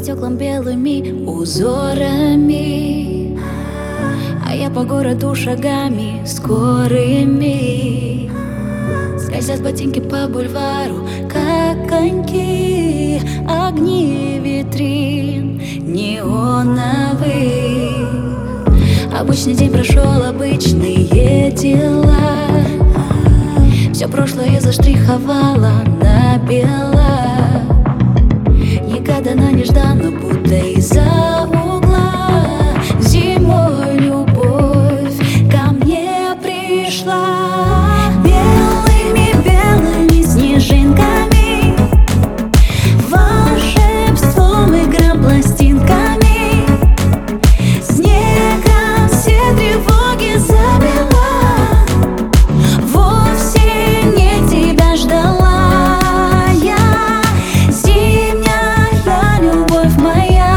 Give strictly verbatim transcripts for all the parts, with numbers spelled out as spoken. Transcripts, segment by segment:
стеклам белыми узорами, а я по городу шагами скорыми. Скользят ботинки по бульвару, как коньки, огни витрин неоновых. Обычный день прошел, обычные дела. Все прошлое заштриховала на бело. Негаданно, нежданно, будто из-за угла. Зимой любовь ко мне пришла. Белыми-белыми снежинками, волшебством, игра пластинками. Снегом все тревоги забила. Вовсе не тебя ждала я. Зимняя любовь моя,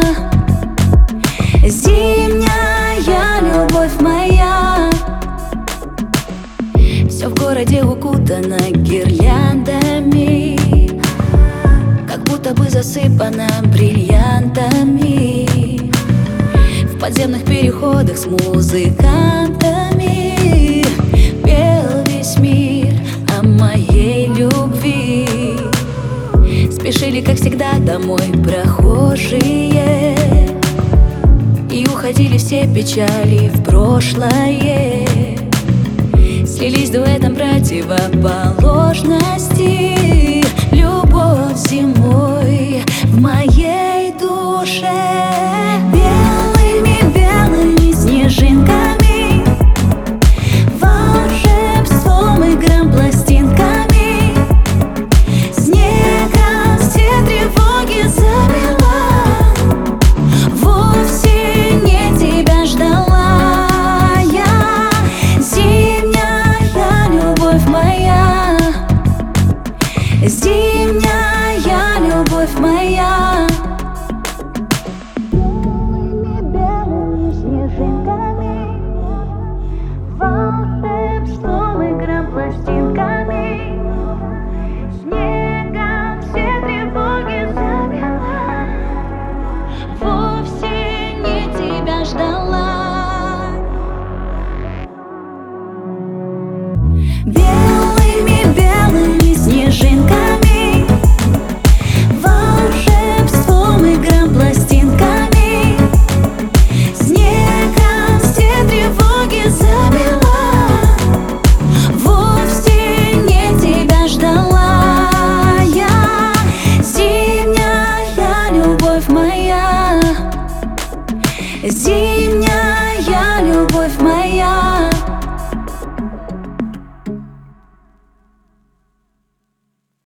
зимняя любовь моя. Все в городе укутано гирляндами, как будто бы засыпано бриллиантами. В подземных переходах с музыкантами пел весь мир о моей любви. Спешили, как всегда, домой прохожие, и уходили все печали в прошлое. Слились дуэтом противоположности. Любовь зимой в моей душе. Белыми-белыми снежинками, волшебством, играм пластинками. Снегом все тревоги забила. Вовсе не тебя ждала я. Зимняя любовь моя, зимняя любовь моя. Белыми снежинками, волшебством, играм пластинками. Снегом все тревоги забила. Вовсе не тебя ждала. Белыми-белыми снежинками, волшебством, играм пластинками. Снегом все тревоги забила. Вовсе не тебя ждала я. Зимняя любовь моя, зимняя